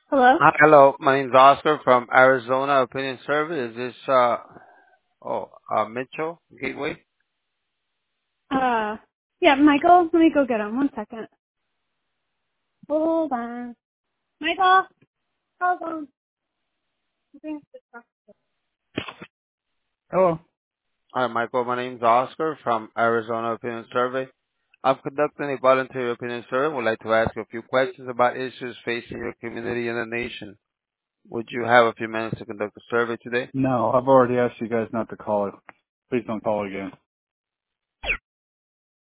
Hello? Hello. My name's Oscar from Arizona Opinion Survey. Is this Mitchell Gateway? Uh, yeah, Michael, let me go get him. 1 second. Hold on. Michael, hold on. I think it's- Hello. Hi, Michael. My name's Oscar from Arizona Opinion Survey. I'm conducting a voluntary opinion survey. Would like to ask you a few questions about issues facing your community and the nation. Would you have a few minutes to conduct a survey today? No, I've already asked you guys not to call it. Please don't call again.